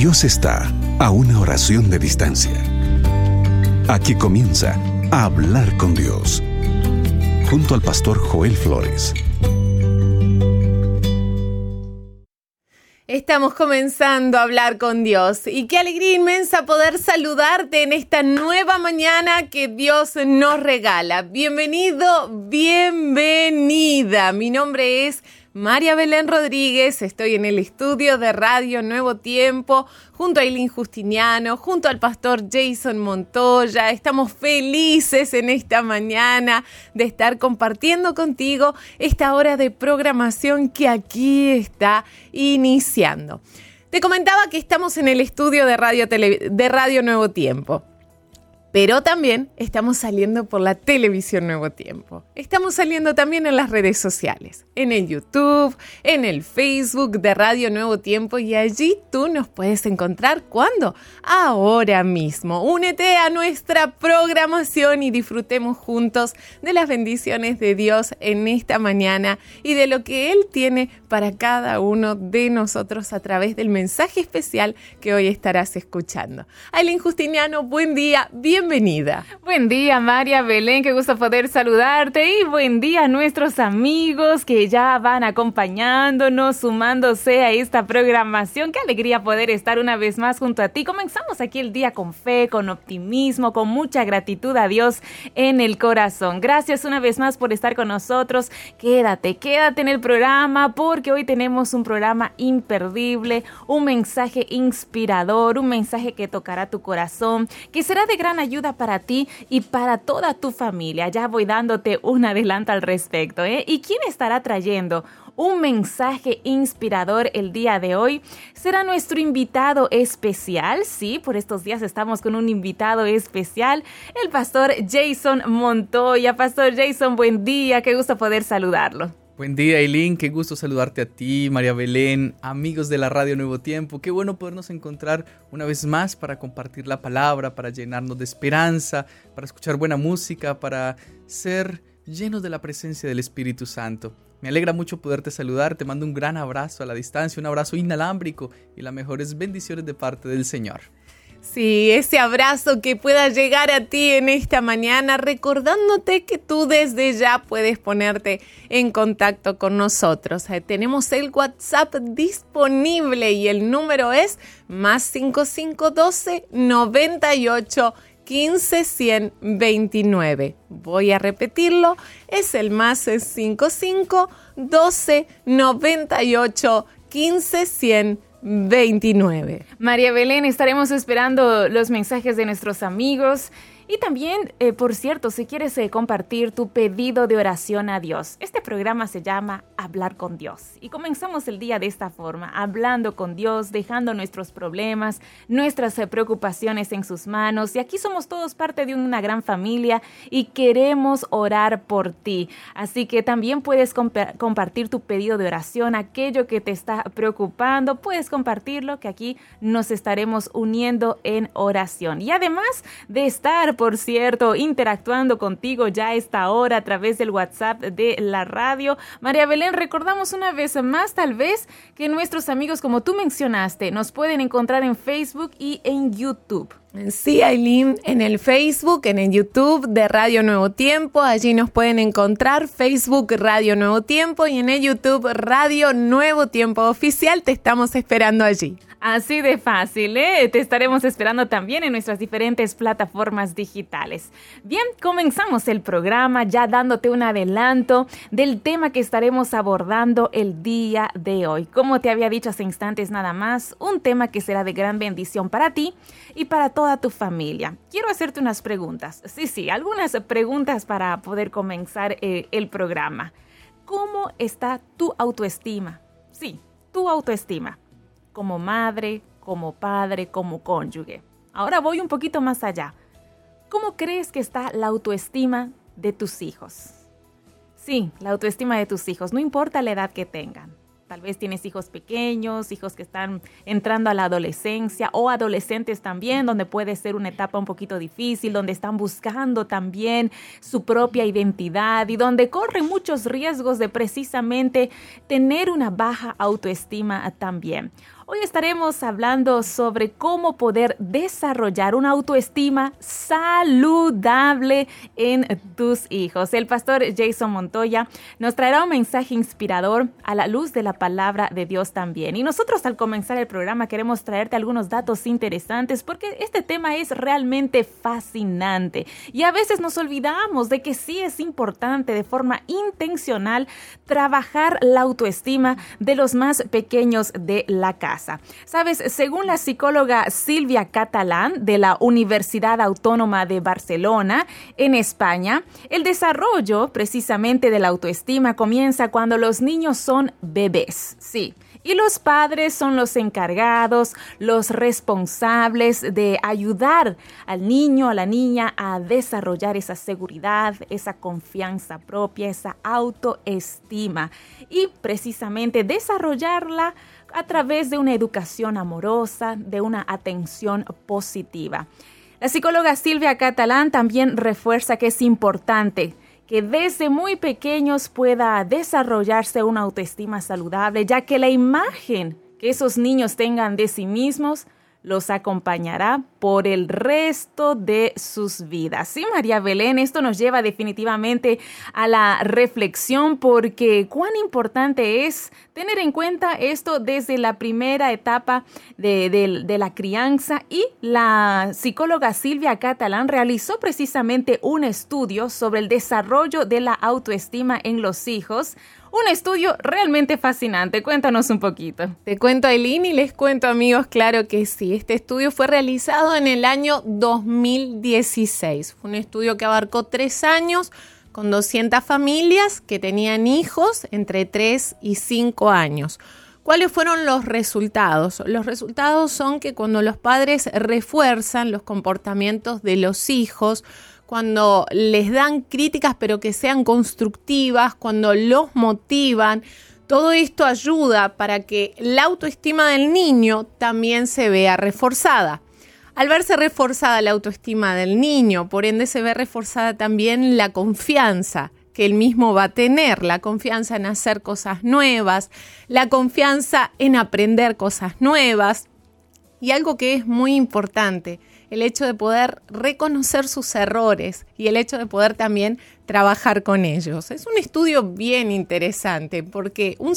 Dios está a una oración de distancia. Aquí comienza a hablar con Dios, junto al pastor Joel Flores. Estamos comenzando a hablar con Dios y qué alegría inmensa poder saludarte en esta nueva mañana que Dios nos regala. Bienvenido, bienvenida. Mi nombre es María Belén Rodríguez, estoy en el estudio de Radio Nuevo Tiempo, junto a Eileen Justiniano, junto al pastor Jason Montoya. Estamos felices en esta mañana de estar compartiendo contigo esta hora de programación que aquí está iniciando. Te comentaba que estamos en el estudio de Radio Nuevo Tiempo. Pero también estamos saliendo por la televisión Nuevo Tiempo. Estamos saliendo también en las redes sociales, en el YouTube, en el Facebook de Radio Nuevo Tiempo, y allí tú nos puedes encontrar. ¿Cuándo? Ahora mismo. Únete a nuestra programación y disfrutemos juntos de las bendiciones de Dios en esta mañana y de lo que Él tiene para cada uno de nosotros a través del mensaje especial que hoy estarás escuchando. Eileen Justiniano, buen día, bienvenida. Buen día, María Belén, qué gusto poder saludarte, y buen día a nuestros amigos que ya van acompañándonos, sumándose a esta programación. Qué alegría poder estar una vez más junto a ti. Comenzamos aquí el día con fe, con optimismo, con mucha gratitud a Dios en el corazón. Gracias una vez más por estar con nosotros. Quédate en el programa, porque hoy tenemos un programa imperdible, un mensaje inspirador, un mensaje que tocará tu corazón, que será de gran ayuda para ti y para toda tu familia. Ya voy dándote un adelanto al respecto, ¿Y quién estará trayendo un mensaje inspirador el día de hoy? Será nuestro invitado especial. Sí, por estos días estamos con un invitado especial, el pastor Jason Montoya. Pastor Jason, buen día, qué gusto poder saludarlo. Buen día, Eileen, qué gusto saludarte a ti, María Belén, amigos de la Radio Nuevo Tiempo. Qué bueno podernos encontrar una vez más para compartir la palabra, para llenarnos de esperanza, para escuchar buena música, para ser llenos de la presencia del Espíritu Santo. Me alegra mucho poderte saludar, te mando un gran abrazo a la distancia, un abrazo inalámbrico y las mejores bendiciones de parte del Señor. Sí, ese abrazo que pueda llegar a ti en esta mañana, recordándote que tú desde ya puedes ponerte en contacto con nosotros. Tenemos el WhatsApp disponible y el número es +5512 98 15 129. Voy a repetirlo, es el +55 12 98 15 129. María Belén, estaremos esperando los mensajes de nuestros amigos. Y también, por cierto, si quieres compartir tu pedido de oración a Dios, este programa se llama Hablar con Dios. Y comenzamos el día de esta forma, hablando con Dios, dejando nuestros problemas, nuestras preocupaciones en sus manos. Y aquí somos todos parte de una gran familia y queremos orar por ti. Así que también puedes compartir tu pedido de oración, aquello que te está preocupando. Puedes compartirlo, que aquí nos estaremos uniendo en oración. Y además de estar, por cierto, interactuando contigo ya a esta hora a través del WhatsApp de la radio, María Belén, recordamos una vez más tal vez que nuestros amigos, como tú mencionaste, nos pueden encontrar en Facebook y en YouTube. Sí, Eileen, en el Facebook, en el YouTube de Radio Nuevo Tiempo, allí nos pueden encontrar, Facebook Radio Nuevo Tiempo, y en el YouTube Radio Nuevo Tiempo Oficial. Te estamos esperando allí. Así de fácil, Te estaremos esperando también en nuestras diferentes plataformas digitales. Bien, comenzamos el programa ya dándote un adelanto del tema que estaremos abordando el día de hoy. Como te había dicho hace instantes nada más, un tema que será de gran bendición para ti y para toda tu familia. Quiero hacerte unas preguntas. Sí, algunas preguntas para poder comenzar el programa. ¿Cómo está tu autoestima? Sí, tu autoestima. Como madre, como padre, como cónyuge. Ahora voy un poquito más allá. ¿Cómo crees que está la autoestima de tus hijos? Sí, la autoestima de tus hijos, no importa la edad que tengan. Tal vez tienes hijos pequeños, hijos que están entrando a la adolescencia o adolescentes también, donde puede ser una etapa un poquito difícil, donde están buscando también su propia identidad y donde corren muchos riesgos de precisamente tener una baja autoestima también. Hoy estaremos hablando sobre cómo poder desarrollar una autoestima saludable en tus hijos. El pastor Jason Montoya nos traerá un mensaje inspirador a la luz de la palabra de Dios también. Y nosotros al comenzar el programa queremos traerte algunos datos interesantes porque este tema es realmente fascinante. Y a veces nos olvidamos de que sí es importante de forma intencional trabajar la autoestima de los más pequeños de la casa. Sabes, según la psicóloga Silvia Catalán de la Universidad Autónoma de Barcelona, en España, el desarrollo precisamente de la autoestima comienza cuando los niños son bebés. Sí. Y los padres son los encargados, los responsables de ayudar al niño, a la niña a desarrollar esa seguridad, esa confianza propia, esa autoestima y precisamente desarrollarla a través de una educación amorosa, de una atención positiva. La psicóloga Silvia Catalán también refuerza que es importante que desde muy pequeños pueda desarrollarse una autoestima saludable, ya que la imagen que esos niños tengan de sí mismos los acompañará por el resto de sus vidas. Sí, María Belén, esto nos lleva definitivamente a la reflexión porque cuán importante es tener en cuenta esto desde la primera etapa de la crianza, y la psicóloga Silvia Catalán realizó precisamente un estudio sobre el desarrollo de la autoestima en los hijos. Un estudio realmente fascinante. Cuéntanos un poquito. Te cuento, Aileen, y les cuento, amigos, claro que sí. Este estudio fue realizado en el año 2016. Fue un estudio que abarcó 3 años con 200 familias que tenían hijos entre 3 y 5 años. ¿Cuáles fueron los resultados? Los resultados son que cuando los padres refuerzan los comportamientos de los hijos, cuando les dan críticas pero que sean constructivas, cuando los motivan, todo esto ayuda para que la autoestima del niño también se vea reforzada. Al verse reforzada la autoestima del niño, por ende se ve reforzada también la confianza que él mismo va a tener, la confianza en hacer cosas nuevas, la confianza en aprender cosas nuevas. Y algo que es muy importante, el hecho de poder reconocer sus errores y el hecho de poder también trabajar con ellos. Es un estudio bien interesante porque un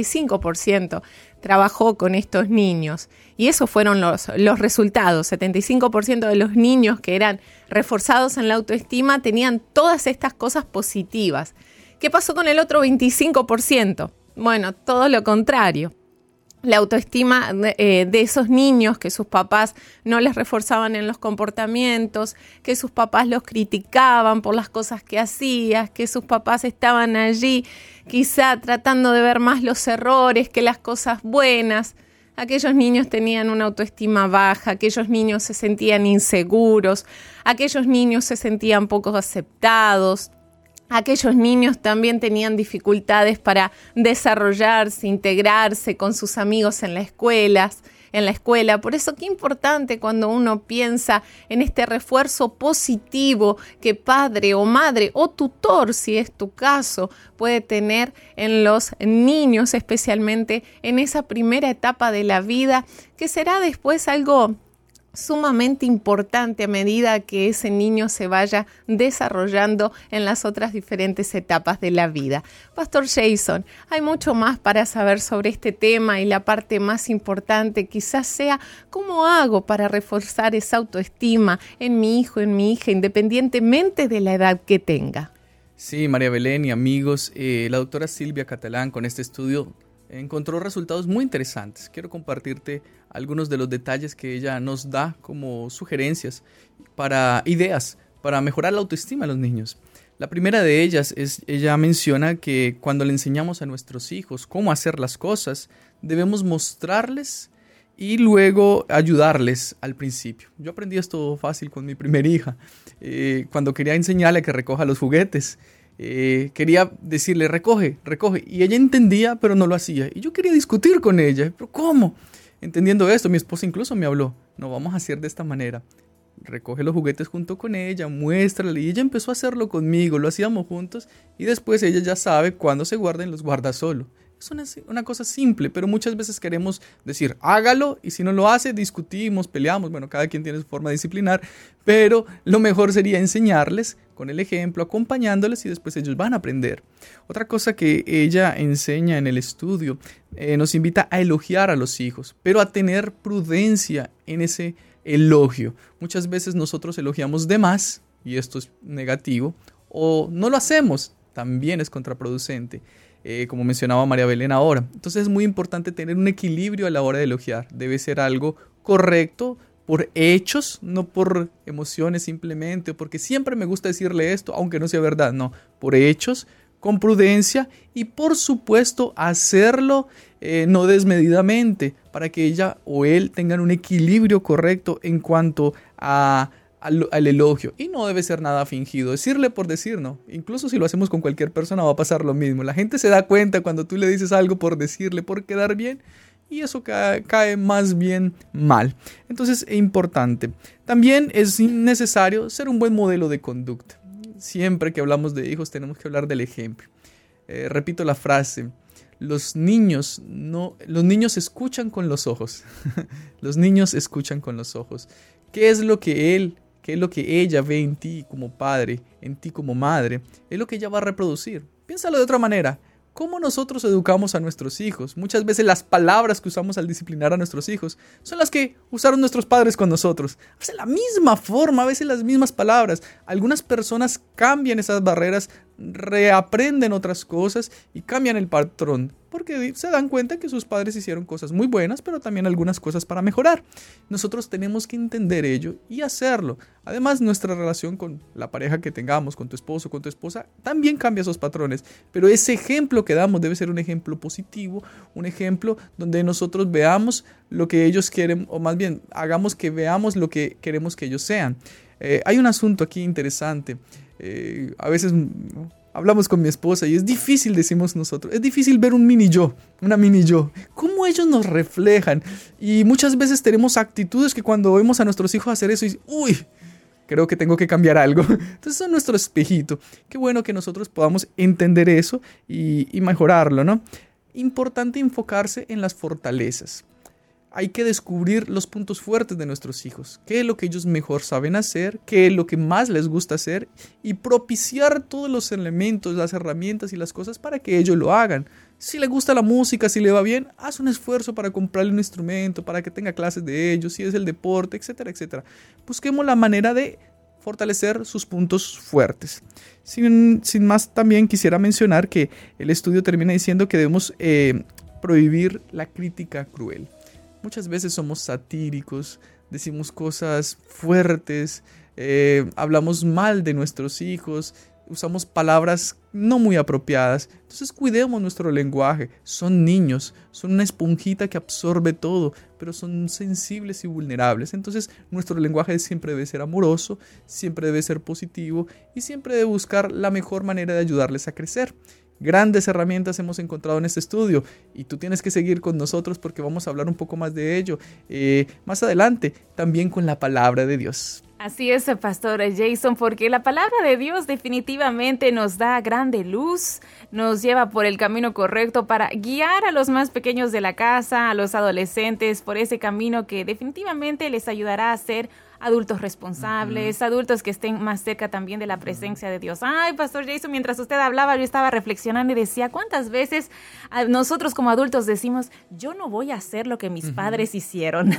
75% trabajó con estos niños y esos fueron los resultados. 75% de los niños que eran reforzados en la autoestima tenían todas estas cosas positivas. ¿Qué pasó con el otro 25%? Bueno, todo lo contrario. La autoestima de esos niños que sus papás no les reforzaban en los comportamientos, que sus papás los criticaban por las cosas que hacían, que sus papás estaban allí quizá tratando de ver más los errores que las cosas buenas. Aquellos niños tenían una autoestima baja, aquellos niños se sentían inseguros, aquellos niños se sentían poco aceptados. Aquellos niños también tenían dificultades para desarrollarse, integrarse con sus amigos en la escuela. Por eso qué importante cuando uno piensa en este refuerzo positivo que padre o madre o tutor, si es tu caso, puede tener en los niños, especialmente en esa primera etapa de la vida, que será después algo sumamente importante a medida que ese niño se vaya desarrollando en las otras diferentes etapas de la vida. Pastor Jason, hay mucho más para saber sobre este tema y la parte más importante quizás sea ¿cómo hago para reforzar esa autoestima en mi hijo, en mi hija, independientemente de la edad que tenga? Sí, María Belén y amigos, la doctora Silvia Catalán con este estudio encontró resultados muy interesantes. Quiero compartirte algunos de los detalles que ella nos da como sugerencias para ideas para mejorar la autoestima de los niños. La primera de ellas es, ella menciona que cuando le enseñamos a nuestros hijos cómo hacer las cosas, debemos mostrarles y luego ayudarles al principio. Yo aprendí esto fácil con mi primera hija. Cuando quería enseñarle que recoja los juguetes, quería decirle, recoge, y ella entendía, pero no lo hacía. Y yo quería discutir con ella, pero ¿cómo? Entendiendo esto, mi esposa incluso me habló, no, vamos a hacer de esta manera. Recoge los juguetes junto con ella, muéstrale, y ella empezó a hacerlo conmigo, lo hacíamos juntos, y después ella ya sabe cuándo se guarda y los guarda solo. Es una cosa simple, pero muchas veces queremos decir, hágalo, y si no lo hace, discutimos, peleamos. Bueno, cada quien tiene su forma de disciplinar, pero lo mejor sería enseñarles con el ejemplo, acompañándoles, y después ellos van a aprender. Otra cosa que ella enseña en el estudio, nos invita a elogiar a los hijos, pero a tener prudencia en ese elogio. Muchas veces nosotros elogiamos de más, y esto es negativo, o no lo hacemos, también es contraproducente. Como mencionaba María Belén ahora. Entonces es muy importante tener un equilibrio a la hora de elogiar. Debe ser algo correcto por hechos, no por emociones simplemente, porque siempre me gusta decirle esto, aunque no sea verdad. No, por hechos, con prudencia y por supuesto hacerlo no desmedidamente, para que ella o él tengan un equilibrio correcto en cuanto al elogio, y no debe ser nada fingido, decirle por decir, no. Incluso si lo hacemos con cualquier persona va a pasar lo mismo. La gente se da cuenta cuando tú le dices algo por decirle, por quedar bien, y eso cae más bien mal. Entonces es importante. También es necesario ser un buen modelo de conducta. Siempre que hablamos de hijos tenemos que hablar del ejemplo. Repito la frase, los niños escuchan con los ojos. Los niños escuchan con los ojos. ¿Qué es lo que ella ve en ti como padre, en ti como madre? Es lo que ella va a reproducir. Piénsalo de otra manera. ¿Cómo nosotros educamos a nuestros hijos? Muchas veces las palabras que usamos al disciplinar a nuestros hijos son las que usaron nuestros padres con nosotros. A veces la misma forma, a veces las mismas palabras. Algunas personas cambian esas barreras, reaprenden otras cosas y cambian el patrón, porque se dan cuenta que sus padres hicieron cosas muy buenas, pero también algunas cosas para mejorar. Nosotros tenemos que entender ello y hacerlo. Además, nuestra relación con la pareja que tengamos, con tu esposo, con tu esposa, también cambia esos patrones. Pero ese ejemplo que damos debe ser un ejemplo positivo, un ejemplo donde nosotros veamos lo que ellos quieren, o más bien, hagamos que veamos lo que queremos que ellos sean. Hay un asunto aquí interesante. A veces hablamos con mi esposa y es difícil, decimos nosotros, es difícil ver un mini yo, una mini yo, cómo ellos nos reflejan, y muchas veces tenemos actitudes que cuando vemos a nuestros hijos hacer eso, y uy, creo que tengo que cambiar algo. Entonces es nuestro espejito. Qué bueno que nosotros podamos entender eso y mejorarlo, ¿no? Importante enfocarse en las fortalezas. Hay que descubrir los puntos fuertes de nuestros hijos, qué es lo que ellos mejor saben hacer, qué es lo que más les gusta hacer, y propiciar todos los elementos, las herramientas y las cosas para que ellos lo hagan. Si le gusta la música, si le va bien, haz un esfuerzo para comprarle un instrumento, para que tenga clases de ello, si es el deporte, etcétera, etcétera. Busquemos la manera de fortalecer sus puntos fuertes. Sin más, también quisiera mencionar que el estudio termina diciendo que debemos prohibir la crítica cruel. Muchas veces somos satíricos, decimos cosas fuertes, hablamos mal de nuestros hijos, usamos palabras no muy apropiadas. Entonces cuidemos nuestro lenguaje. Son niños, son una esponjita que absorbe todo, pero son sensibles y vulnerables. Entonces nuestro lenguaje siempre debe ser amoroso, siempre debe ser positivo y siempre debe buscar la mejor manera de ayudarles a crecer. Grandes herramientas hemos encontrado en este estudio y tú tienes que seguir con nosotros porque vamos a hablar un poco más de ello más adelante, también con la palabra de Dios. Así es, Pastor Jason, porque la palabra de Dios definitivamente nos da grande luz, nos lleva por el camino correcto para guiar a los más pequeños de la casa, a los adolescentes, por ese camino que definitivamente les ayudará a ser adultos responsables, adultos que estén más cerca también de la presencia de Dios. Ay, Pastor Jason, mientras usted hablaba, yo estaba reflexionando y decía, ¿cuántas veces nosotros como adultos decimos, yo no voy a hacer lo que mis padres hicieron?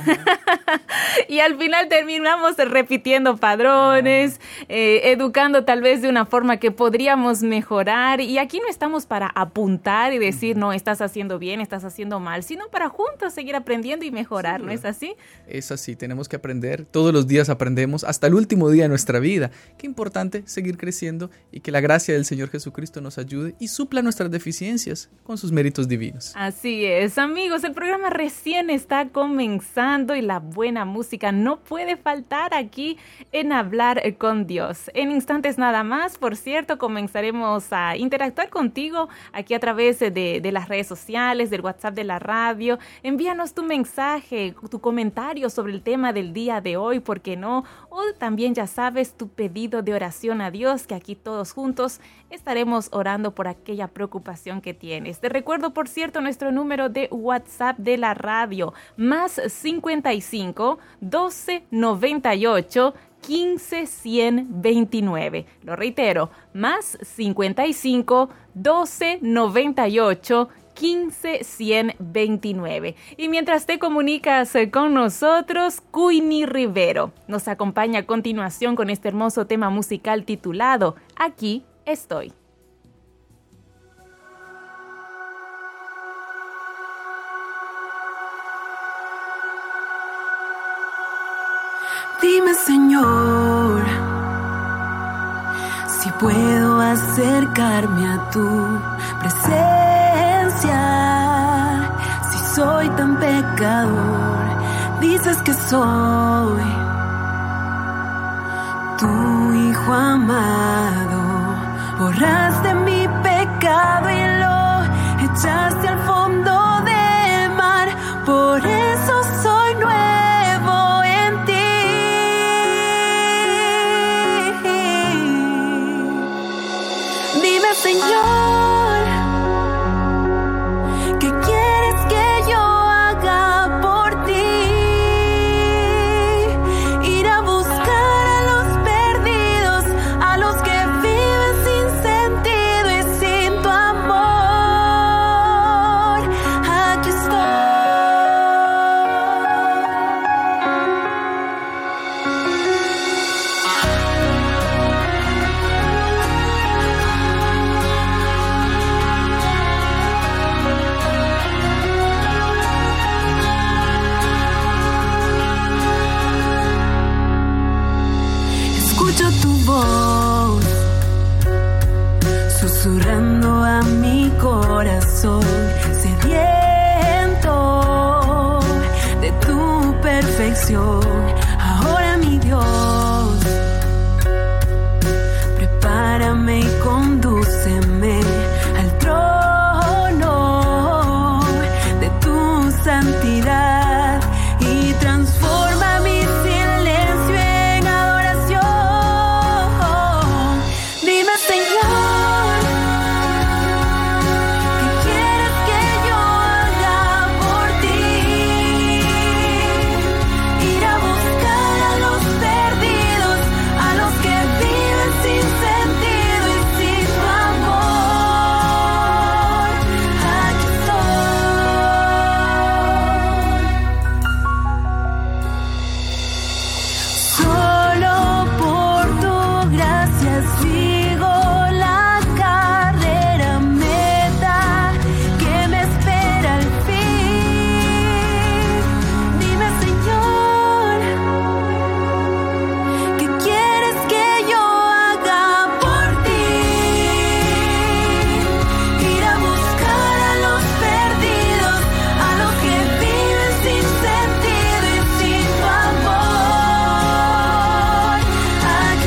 Y al final terminamos repitiendo padrones, educando tal vez de una forma que podríamos mejorar. Y aquí no estamos para apuntar y decir, no, estás haciendo bien, estás haciendo mal, sino para juntos seguir aprendiendo y mejorar, sí, ¿no es así? Es así, tenemos que aprender todos los días días aprendemos hasta el último día de nuestra vida. Qué importante seguir creciendo y que la gracia del Señor Jesucristo nos ayude y supla nuestras deficiencias con sus méritos divinos. Así es, amigos, el programa recién está comenzando y la buena música no puede faltar aquí en Hablar con Dios. En instantes nada más, por cierto, comenzaremos a interactuar contigo aquí a través de las redes sociales, del WhatsApp de la radio. Envíanos tu mensaje, tu comentario sobre el tema del día de hoy, ¿por qué no? O también, ya sabes, tu pedido de oración a Dios, que aquí todos juntos estaremos orando por aquella preocupación que tienes. Te recuerdo, por cierto, nuestro número de WhatsApp de la radio, más 55 12 98 15 129. Lo reitero, más 55 12 98 15 129. Y mientras te comunicas con nosotros, Queenie Rivero nos acompaña a continuación con este hermoso tema musical titulado Aquí estoy. Dime, Señor, si puedo acercarme a tu presencia, si soy tan pecador, dices que soy tu hijo amado, borraste mi pecado y lo echaste al fondo del mar, por eso soy nuevo en ti. Dime, Señor, ¿qué quieres que yo haga por ti? Ir a buscar a los perdidos, a los que viven sin sentido y sin tu amor. Aquí escucho tu voz susurrando a mi corazón sediento de tu perfección. Ahora, mi Dios, prepárame y condúceme al trono de tu santidad y transforma mi silencio en adoración. Dime, Señor, ¿qué quieres que yo haga por ti? Ir a buscar a los perdidos, a los que viven sin sentido y sin tu amor. Aquí estoy. Solo por tu gracia sigo la carrera, meta que me espera al fin. Dime, Señor, ¿qué quieres que yo haga por ti? Ir a buscar a los perdidos, a los que viven sin sentido y sin tu amor. Aquí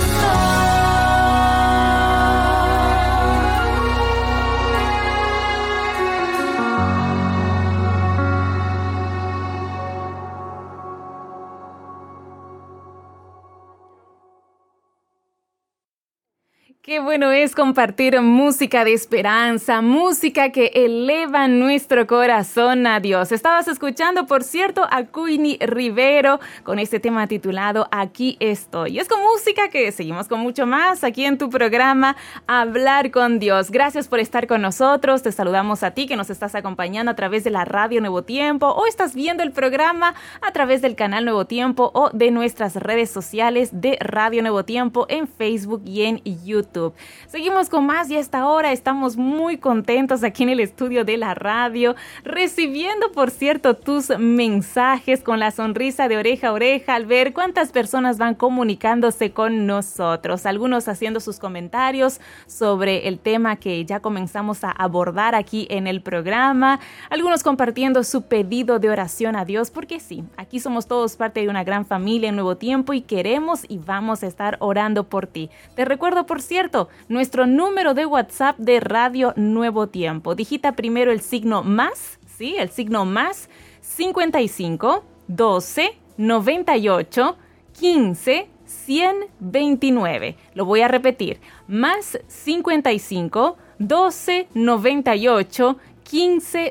Qué bueno es compartir música de esperanza, música que eleva nuestro corazón a Dios. Estabas escuchando, por cierto, a Queenie Rivero con este tema titulado Aquí estoy. Y es con música que seguimos con mucho más aquí en tu programa Hablar con Dios. Gracias por estar con nosotros. Te saludamos a ti que nos estás acompañando a través de la radio Nuevo Tiempo o estás viendo el programa a través del canal Nuevo Tiempo o de nuestras redes sociales de Radio Nuevo Tiempo en Facebook y en YouTube. YouTube. Seguimos con más y a esta hora estamos muy contentos aquí en el estudio de la radio, recibiendo, por cierto, tus mensajes con la sonrisa de oreja a oreja al ver cuántas personas van comunicándose con nosotros. Algunos haciendo sus comentarios sobre el tema que ya comenzamos a abordar aquí en el programa. Algunos compartiendo su pedido de oración a Dios, porque sí, aquí somos todos parte de una gran familia en Nuevo Tiempo y queremos y vamos a estar orando por ti. Te recuerdo, por cierto, nuestro número de WhatsApp de Radio Nuevo Tiempo. Digita primero el signo más, ¿sí? El signo más 55 12 98 15 129. Lo voy a repetir. Más 55 12 98 15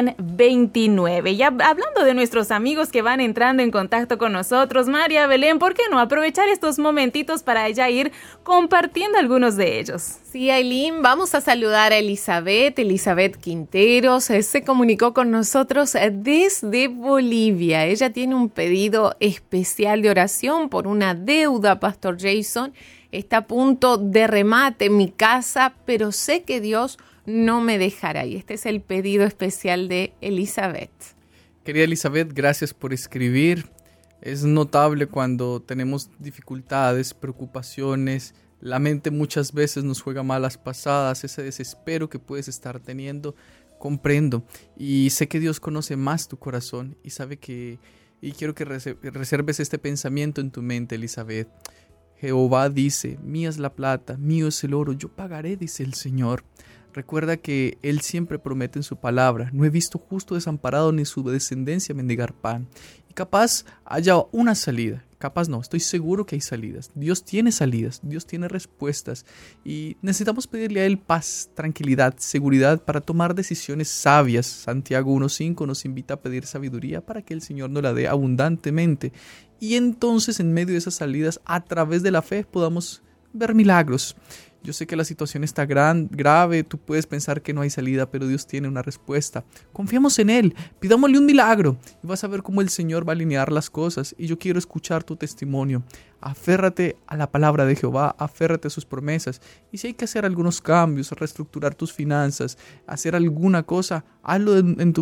129. Ya hablando de nuestros amigos que van entrando en contacto con nosotros, María Belén, ¿por qué no aprovechar estos momentitos para ya ir compartiendo algunos de ellos? Sí, Aileen, vamos a saludar a Elizabeth Quinteros. Se comunicó con nosotros desde Bolivia. Ella tiene un pedido especial de oración por una deuda, Pastor Jason. Está a punto de remate mi casa, pero sé que Dios no me dejará. Y este es el pedido especial de Elizabeth. Querida Elizabeth, gracias por escribir. Es notable cuando tenemos dificultades, preocupaciones. La mente muchas veces nos juega malas pasadas, ese desespero que puedes estar teniendo. Comprendo y sé que Dios conoce más tu corazón y sabe que... Y quiero que reserves este pensamiento en tu mente, Elizabeth. Jehová dice, mía es la plata, mío es el oro, yo pagaré, dice el Señor. Recuerda que Él siempre promete en su palabra, no he visto justo desamparado ni su descendencia mendigar pan. Y capaz haya una salida, capaz no, estoy seguro que hay salidas. Dios tiene salidas, Dios tiene respuestas y necesitamos pedirle a Él paz, tranquilidad, seguridad para tomar decisiones sabias. Santiago 1.5 nos invita a pedir sabiduría para que el Señor nos la dé abundantemente. Y entonces en medio de esas salidas, a través de la fe, podamos ver milagros. Yo sé que la situación está grave, tú puedes pensar que no hay salida, pero Dios tiene una respuesta. Confiamos en Él, pidámosle un milagro y vas a ver cómo el Señor va a alinear las cosas. Y yo quiero escuchar tu testimonio. Aférrate a la palabra de Jehová, aférrate a sus promesas. Y si hay que hacer algunos cambios, reestructurar tus finanzas, hacer alguna cosa, hazlo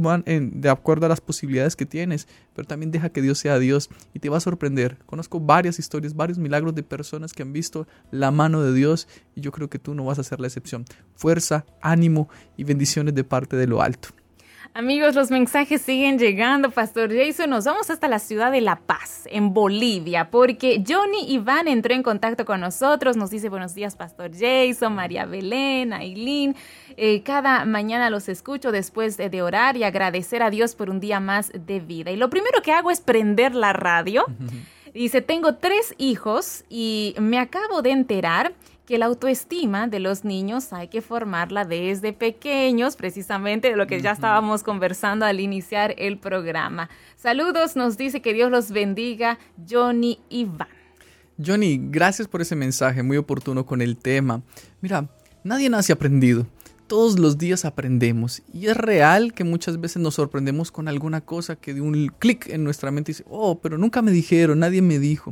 de acuerdo a las posibilidades que tienes. Pero también deja que Dios sea Dios y te va a sorprender. Conozco varias historias, varios milagros de personas que han visto la mano de Dios y yo creo que tú no vas a ser la excepción. Fuerza, ánimo y bendiciones de parte de lo alto. Amigos, los mensajes siguen llegando, Pastor Jason. Nos vamos hasta la ciudad de La Paz, en Bolivia, porque Johnny Iván entró en contacto con nosotros. Nos dice, buenos días, Pastor Jason, María Belén, Aileen. Cada mañana los escucho después de orar y agradecer a Dios por un día más de vida. Y lo primero que hago es prender la radio. Dice, tengo 3 hijos y me acabo de enterar que la autoestima de los niños hay que formarla desde pequeños, precisamente de lo que ya estábamos conversando al iniciar el programa. Saludos, nos dice que Dios los bendiga, Johnny Iván. Johnny, gracias por ese mensaje, muy oportuno con el tema. Mira, nadie nace aprendido. Todos los días aprendemos y es real que muchas veces nos sorprendemos con alguna cosa que de un clic en nuestra mente dice, oh, pero nunca me dijeron, nadie me dijo.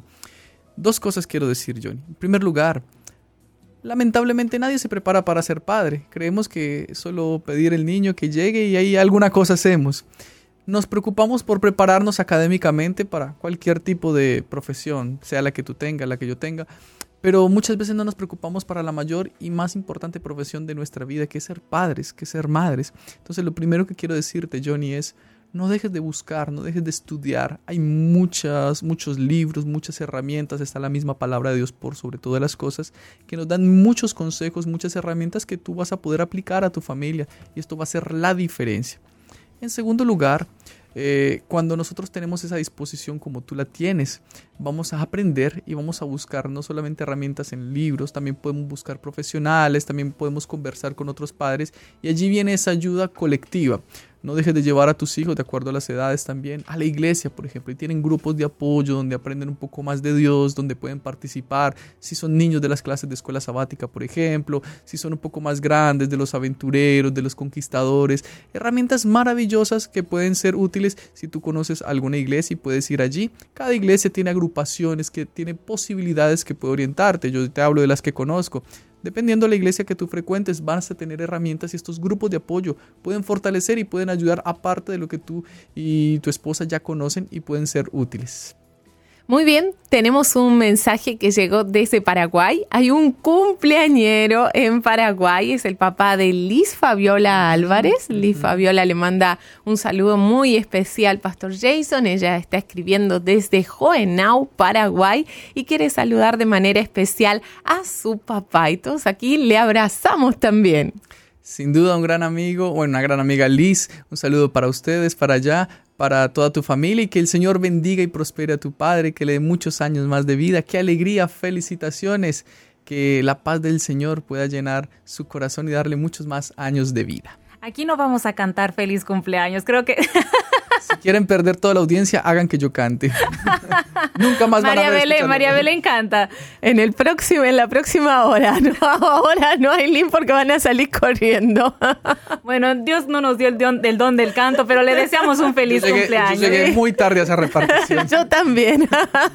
2 cosas quiero decir, Johnny. En primer lugar, lamentablemente nadie se prepara para ser padre. Creemos que es solo pedir el niño que llegue y ahí alguna cosa hacemos. Nos preocupamos por prepararnos académicamente para cualquier tipo de profesión, sea la que tú tengas, la que yo tenga. Pero muchas veces no nos preocupamos para la mayor y más importante profesión de nuestra vida, que es ser padres, que es ser madres. Entonces lo primero que quiero decirte, Johnny, es no dejes de buscar, no dejes de estudiar. Hay muchos libros, muchas herramientas, está la misma palabra de Dios por sobre todas las cosas, que nos dan muchos consejos, muchas herramientas que tú vas a poder aplicar a tu familia y esto va a ser la diferencia. En segundo lugar, cuando nosotros tenemos esa disposición como tú la tienes, vamos a aprender y vamos a buscar no solamente herramientas en libros, también podemos buscar profesionales, también podemos conversar con otros padres y allí viene esa ayuda colectiva. No dejes de llevar a tus hijos, de acuerdo a las edades también, a la iglesia, por ejemplo, y tienen grupos de apoyo donde aprenden un poco más de Dios, donde pueden participar, si son niños de las clases de escuela sabática, por ejemplo, si son un poco más grandes, de los aventureros, de los conquistadores, herramientas maravillosas que pueden ser útiles si tú conoces alguna iglesia y puedes ir allí. Cada iglesia tiene agrupaciones que tienen posibilidades que puede orientarte, yo te hablo de las que conozco. dependiendo de la iglesia que tú frecuentes, vas a tener herramientas y estos grupos de apoyo pueden fortalecer y pueden ayudar aparte de lo que tú y tu esposa ya conocen y pueden ser útiles. Muy bien, tenemos un mensaje que llegó desde Paraguay. Hay un cumpleañero en Paraguay, es el papá de Liz Fabiola Álvarez. Liz Fabiola le manda un saludo muy especial, Pastor Jason. Ella está escribiendo desde Joenau, Paraguay, y quiere saludar de manera especial a su papá. Y todos aquí le abrazamos también. Sin duda un gran amigo, una gran amiga Liz, un saludo para ustedes, para allá, para toda tu familia y que el Señor bendiga y prospere a tu padre, que le dé muchos años más de vida. ¡Qué alegría! ¡Felicitaciones! Que la paz del Señor pueda llenar su corazón y darle muchos más años de vida. Aquí no vamos a cantar feliz cumpleaños, creo que... Si quieren perder toda la audiencia, hagan que yo cante. Nunca más van a ver. María Belén canta. En la próxima hora. No, ahora no hay link porque van a salir corriendo. Bueno, Dios no nos dio el don del canto, pero le deseamos un feliz cumpleaños. Yo llegué muy tarde a esa repartición. Yo también.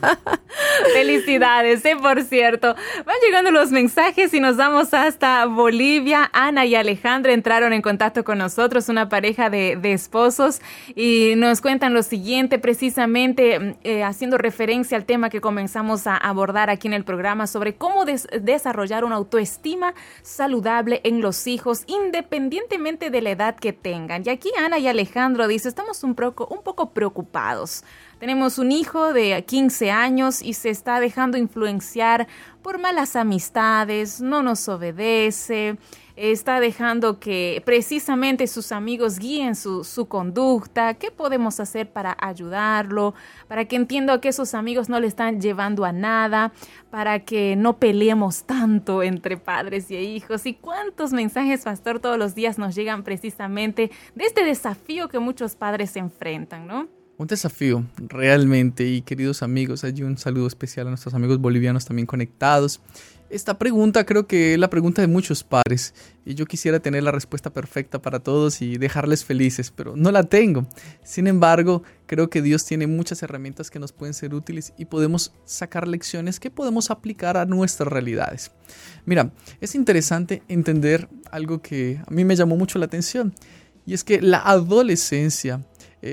Felicidades, por cierto. Van llegando los mensajes y nos vamos hasta Bolivia. Ana y Alejandra entraron en contacto con nosotros, una pareja de esposos, y nos cuentan lo siguiente, precisamente haciendo referencia al tema que comenzamos a abordar aquí en el programa sobre cómo desarrollar una autoestima saludable en los hijos, independientemente de la edad que tengan. Y aquí Ana y Alejandro dicen, estamos un poco preocupados. Tenemos un hijo de 15 años y se está dejando influenciar por malas amistades, no nos obedece, está dejando que precisamente sus amigos guíen su conducta. ¿Qué podemos hacer para ayudarlo? Para que entienda que esos amigos no le están llevando a nada, para que no peleemos tanto entre padres y hijos. ¿Y cuántos mensajes, pastor, todos los días nos llegan precisamente de este desafío que muchos padres se enfrentan, ¿no? Un desafío, realmente, y queridos amigos, hay un saludo especial a nuestros amigos bolivianos también conectados. Esta pregunta creo que es la pregunta de muchos padres y yo quisiera tener la respuesta perfecta para todos y dejarles felices, pero no la tengo. Sin embargo, creo que Dios tiene muchas herramientas que nos pueden ser útiles y podemos sacar lecciones que podemos aplicar a nuestras realidades. Mira, es interesante entender algo que a mí me llamó mucho la atención y es que la adolescencia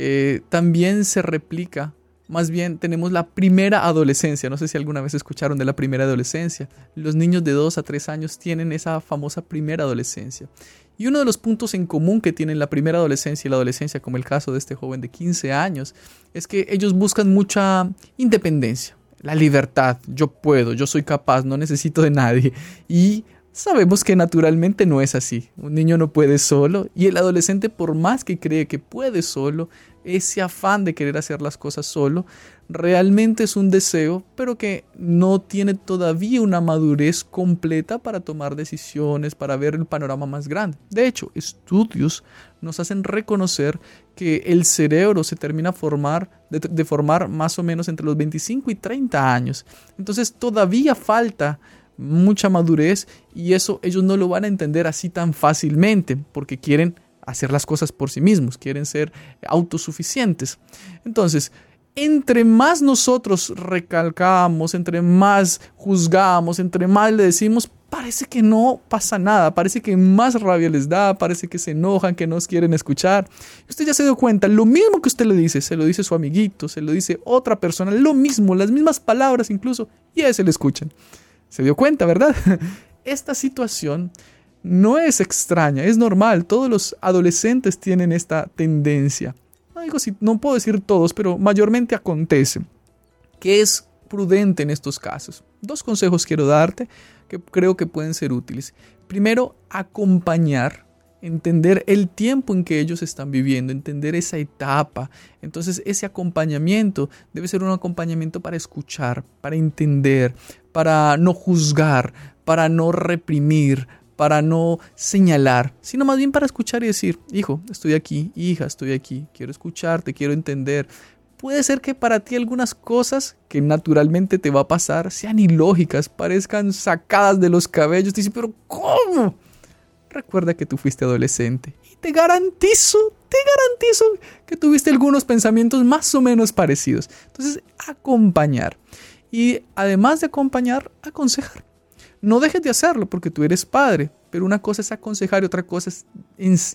también se replica. Más bien tenemos la primera adolescencia. No sé si alguna vez escucharon de la primera adolescencia. Los niños de 2 a 3 años tienen esa famosa primera adolescencia. Y uno de los puntos en común que tienen la primera adolescencia y la adolescencia, como el caso de este joven de 15 años, es que ellos buscan mucha independencia, la libertad. Yo puedo, yo soy capaz, no necesito de nadie. Y sabemos que naturalmente no es así. Un niño no puede solo y el adolescente, por más que cree que puede solo, ese afán de querer hacer las cosas solo, realmente es un deseo, pero que no tiene todavía una madurez completa para tomar decisiones, para ver el panorama más grande. De hecho, estudios nos hacen reconocer que el cerebro se termina de formar más o menos entre los 25 y 30 años. Entonces todavía falta mucha madurez y eso ellos no lo van a entender así tan fácilmente porque quieren hacer las cosas por sí mismos, quieren ser autosuficientes. Entonces, entre más nosotros recalcamos, entre más juzgamos, entre más le decimos, parece que no pasa nada, parece que más rabia les da, parece que se enojan, que no nos quieren escuchar. Usted ya se dio cuenta, lo mismo que usted le dice, se lo dice su amiguito, se lo dice otra persona, lo mismo, las mismas palabras incluso, y a ese le escuchan. Se dio cuenta, ¿verdad? Esta situación no es extraña, es normal. Todos los adolescentes tienen esta tendencia. No puedo decir todos, pero mayormente acontece. ¿Qué es prudente en estos casos? 2 consejos quiero darte que creo que pueden ser útiles. Primero, acompañar. Entender el tiempo en que ellos están viviendo, entender esa etapa. Entonces ese acompañamiento debe ser un acompañamiento para escuchar, para entender, para no juzgar, para no reprimir, para no señalar, sino más bien para escuchar y decir, hijo, estoy aquí, hija, estoy aquí, quiero escucharte, quiero entender. Puede ser que para ti algunas cosas que naturalmente te va a pasar sean ilógicas, parezcan sacadas de los cabellos. Te dicen, pero ¿cómo? Recuerda que tú fuiste adolescente y te garantizo que tuviste algunos pensamientos más o menos parecidos. Entonces, acompañar. Y además de acompañar, aconsejar. no dejes de hacerlo porque tú eres padre. Pero una cosa es aconsejar y otra cosa es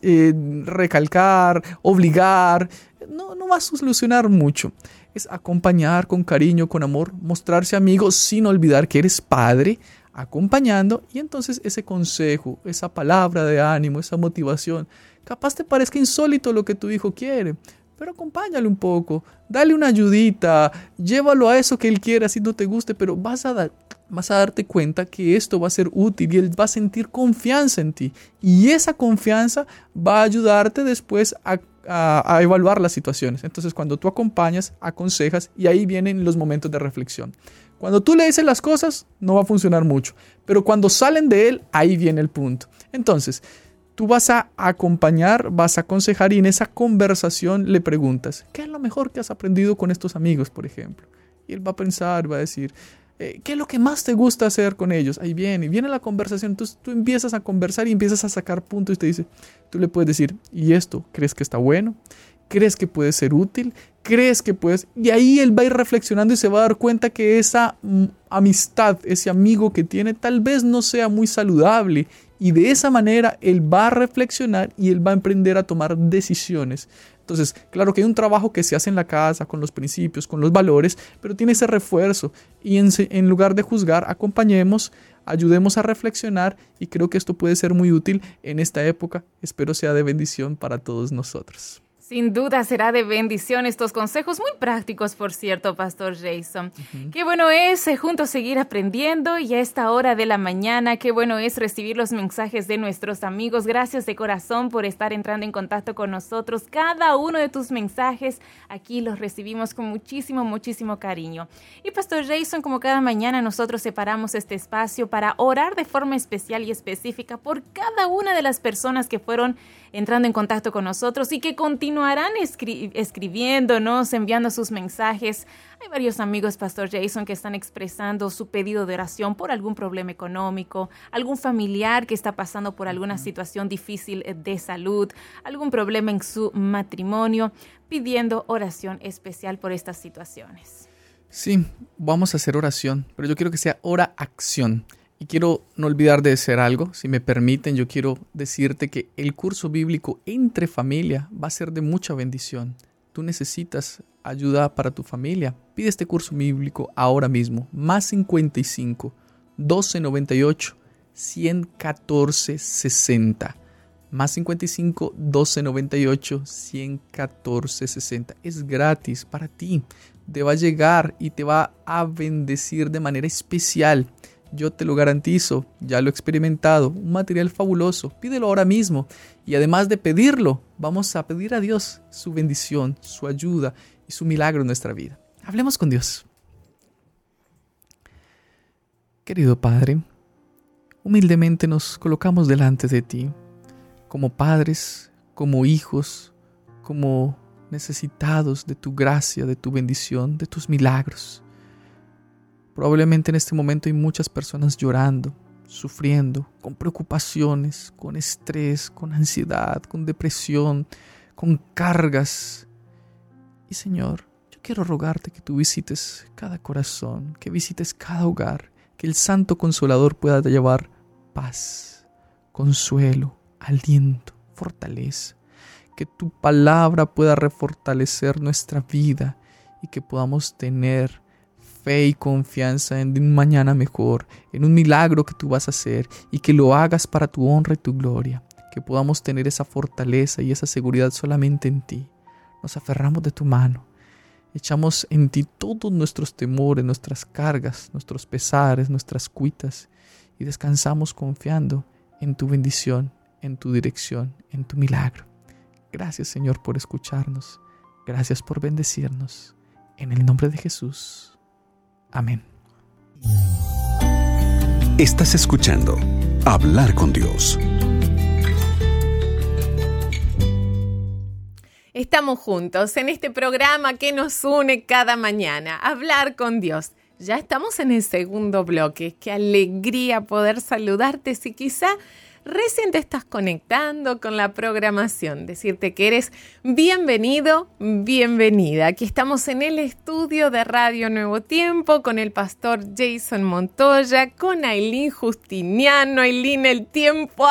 recalcar, obligar. No va a solucionar mucho. Es acompañar con cariño, con amor, mostrarse amigo sin olvidar que eres padre, acompañando, y entonces ese consejo, esa palabra de ánimo, esa motivación, capaz te parezca insólito lo que tu hijo quiere, pero acompáñalo un poco, dale una ayudita, llévalo a eso que él quiera si no te guste, pero vas a darte cuenta que esto va a ser útil y él va a sentir confianza en ti, y esa confianza va a ayudarte después a evaluar las situaciones. Entonces, cuando tú acompañas, aconsejas, y ahí vienen los momentos de reflexión. Cuando tú le dices las cosas, no va a funcionar mucho, pero cuando salen de él, ahí viene el punto. Entonces, tú vas a acompañar, vas a aconsejar, y en esa conversación le preguntas, ¿qué es lo mejor que has aprendido con estos amigos, por ejemplo? Y él va a pensar, va a decir, ¿qué es lo que más te gusta hacer con ellos? Ahí viene la conversación. Entonces tú empiezas a conversar y empiezas a sacar puntos y tú le puedes decir, ¿y esto crees que está bueno? ¿Crees que puede ser útil? ¿Crees que puedes? Y ahí él va a ir reflexionando y se va a dar cuenta que esa amistad, ese amigo que tiene, tal vez no sea muy saludable. Y de esa manera él va a reflexionar y él va a emprender a tomar decisiones. Entonces, claro que hay un trabajo que se hace en la casa, con los principios, con los valores, pero tiene ese refuerzo. Y en lugar de juzgar, acompañemos, ayudemos a reflexionar, y creo que esto puede ser muy útil en esta época. Espero sea de bendición para todos nosotros. Sin duda será de bendición estos consejos muy prácticos, por cierto, Pastor Jason. Qué bueno es juntos seguir aprendiendo, y a esta hora de la mañana, qué bueno es recibir los mensajes de nuestros amigos. Gracias de corazón por estar entrando en contacto con nosotros. Cada uno de tus mensajes aquí los recibimos con muchísimo, muchísimo cariño. Y Pastor Jason, como cada mañana nosotros separamos este espacio para orar de forma especial y específica por cada una de las personas que fueron entrando en contacto con nosotros y que continuarán escribiéndonos, enviando sus mensajes. Hay varios amigos, Pastor Jason, que están expresando su pedido de oración por algún problema económico, algún familiar que está pasando por alguna situación difícil de salud, algún problema en su matrimonio, pidiendo oración especial por estas situaciones. Sí, vamos a hacer oración, pero yo quiero que sea ora-acción. Y quiero no olvidar de decir algo, si me permiten, yo quiero decirte que el curso bíblico Entre Familia va a ser de mucha bendición. Tú necesitas ayuda para tu familia. Pide este curso bíblico ahora mismo. Más 55 1298 114 60. Más 55 1298 114 60. Es gratis para ti. Te va a llegar y te va a bendecir de manera especial. Yo te lo garantizo, ya lo he experimentado, un material fabuloso. Pídelo ahora mismo, y además de pedirlo, vamos a pedir a Dios su bendición, su ayuda y su milagro en nuestra vida. Hablemos con Dios. Querido Padre, humildemente nos colocamos delante de ti, como padres, como hijos, como necesitados de tu gracia, de tu bendición, de tus milagros. Probablemente en este momento hay muchas personas llorando, sufriendo, con preocupaciones, con estrés, con ansiedad, con depresión, con cargas. Y Señor, yo quiero rogarte que tú visites cada corazón, que visites cada hogar, que el Santo Consolador pueda llevar paz, consuelo, aliento, fortaleza. Que tu palabra pueda refortalecer nuestra vida y que podamos tener fe y confianza en un mañana mejor, en un milagro que tú vas a hacer, y que lo hagas para tu honra y tu gloria. Que podamos tener esa fortaleza y esa seguridad solamente en ti. Nos aferramos de tu mano, echamos en ti todos nuestros temores, nuestras cargas, nuestros pesares, nuestras cuitas, y descansamos confiando en tu bendición, en tu dirección, en tu milagro. Gracias, Señor, por escucharnos. Gracias por bendecirnos. En el nombre de Jesús. Amén. Estás escuchando Hablar con Dios. Estamos juntos en este programa que nos une cada mañana, Hablar con Dios. Ya estamos en el segundo bloque. Qué alegría poder saludarte. Si quizá recién te estás conectando con la programación, decirte que eres bienvenido, bienvenida. Aquí estamos en el estudio de Radio Nuevo Tiempo con el pastor Jason Montoya, con Ailín Justiniano. Ailín, el tiempo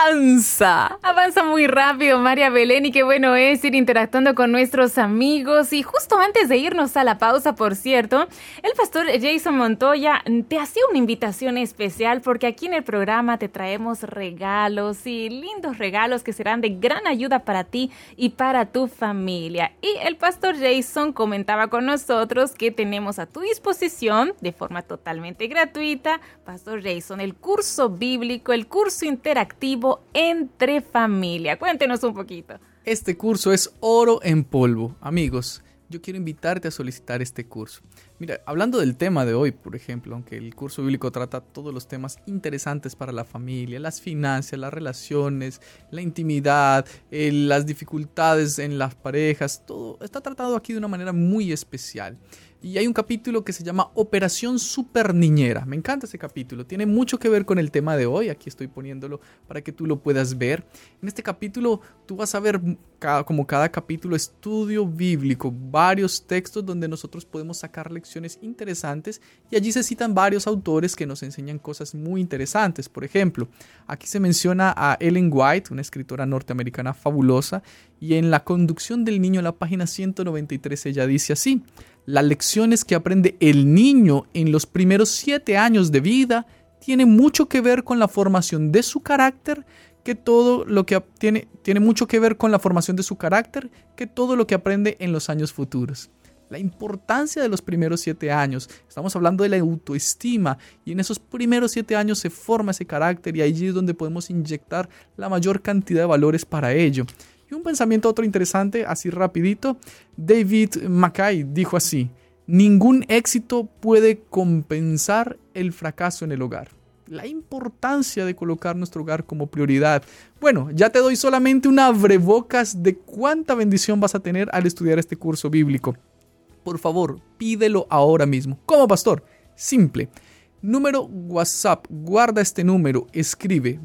avanza. Avanza muy rápido, María Belén, y qué bueno es ir interactuando con nuestros amigos. Y justo antes de irnos a la pausa, por cierto, el pastor Jason Montoya te hacía una invitación especial porque aquí en el programa te traemos regalos y lindos regalos que serán de gran ayuda para ti y para tu familia. Y el pastor Jason comentaba con nosotros que tenemos a tu disposición de forma totalmente gratuita, pastor Jason, el curso bíblico, el curso interactivo Entre Familia. Cuéntenos un poquito. Este curso es oro en polvo. Amigos, yo quiero invitarte a solicitar este curso. Mira, hablando del tema de hoy, por ejemplo, aunque el curso bíblico trata todos los temas interesantes para la familia, las finanzas, las relaciones, la intimidad, las dificultades en las parejas, todo está tratado aquí de una manera muy especial. Y hay un capítulo que se llama Operación Super Niñera. Me encanta ese capítulo. Tiene mucho que ver con el tema de hoy. Aquí estoy poniéndolo para que tú lo puedas ver. En este capítulo tú vas a ver, como cada capítulo, estudio bíblico. Varios textos donde nosotros podemos sacar lecciones interesantes. Y allí se citan varios autores que nos enseñan cosas muy interesantes. Por ejemplo, aquí se menciona a Ellen White, una escritora norteamericana fabulosa. Y en La conducción del niño, en la página 193, ella dice así: las lecciones que aprende el niño en los primeros 7 años de vida tienen mucho que ver con la formación de su carácter, que todo lo que tiene mucho que ver con la formación de su carácter, que todo lo que aprende en los años futuros. La importancia de los primeros 7 años. Estamos hablando de la autoestima y en esos primeros 7 años se forma ese carácter y allí es donde podemos inyectar la mayor cantidad de valores para ello. Y un pensamiento otro interesante, así rapidito, David Mackay dijo así: ningún éxito puede compensar el fracaso en el hogar. La importancia de colocar nuestro hogar como prioridad. Bueno, ya te doy solamente un abrebocas de cuánta bendición vas a tener al estudiar este curso bíblico. Por favor, pídelo ahora mismo. ¿Cómo, pastor? Simple. Número WhatsApp, guarda este número, escribe